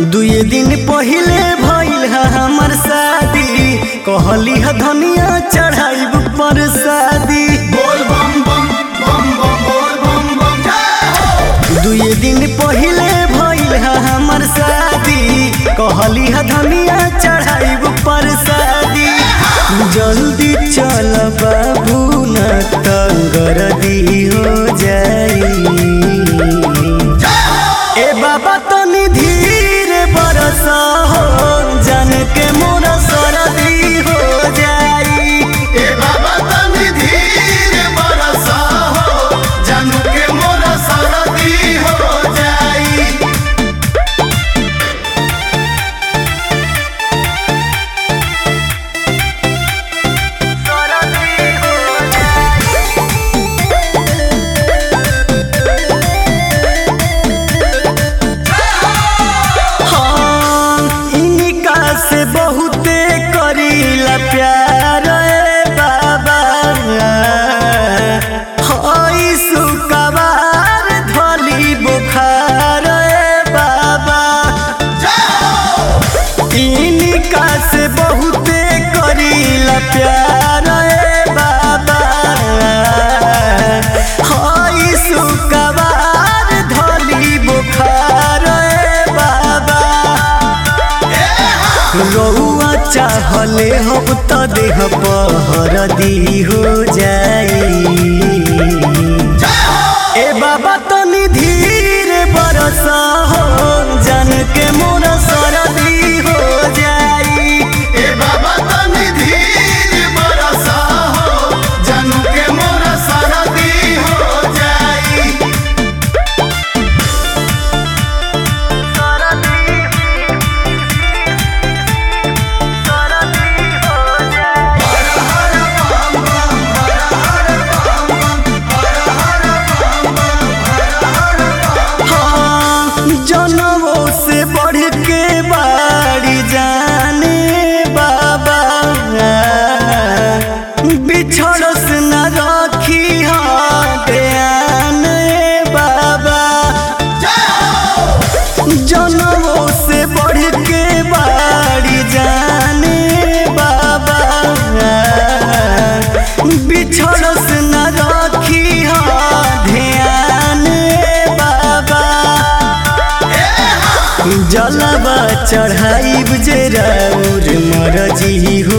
दुए दिन पहिले भइल है हमर शादी, कहली है धनिया चढ़ाइब परसादी। दुए दिन पहिले भइल है हमर शादी, कहली है धनिया चढ़ाइब परसादी। जल्दी चल बाबू न तंगरदी हो जाई। ए बाबा तनी धीरे बरसा हो, जान के मोरा सरदी हो जाई। ए बाबा तनी धीरे बरसा हो, जान के मोरा सरदी हो जाई। से बहुते करीला प्यार बाबा, हई सुकवार धली बुखार बाबा। इनका से बहुते करीला प्यार बाबा, हई सुकवार धली बुखार बाबा। रउआ चाहले हम त देह पहरदी हो जाई। ए बाबा तनी धीरे बरसा हो, जान के मोरा सरदी हो जाई। ए बाबा तनी धीरे बरसा हो, जान के मोरा सरदी हो जाई। जनमों से बढ़ के बाड़ी जाने बाबा, बिछड़स न रखी ध्यान बाबा। जनमों से बढ़ के बाड़ी जाने बाबा, बिछड़स न रखी ध्यान बाबा। जलवा चढ़ाइब जे राउर मरजी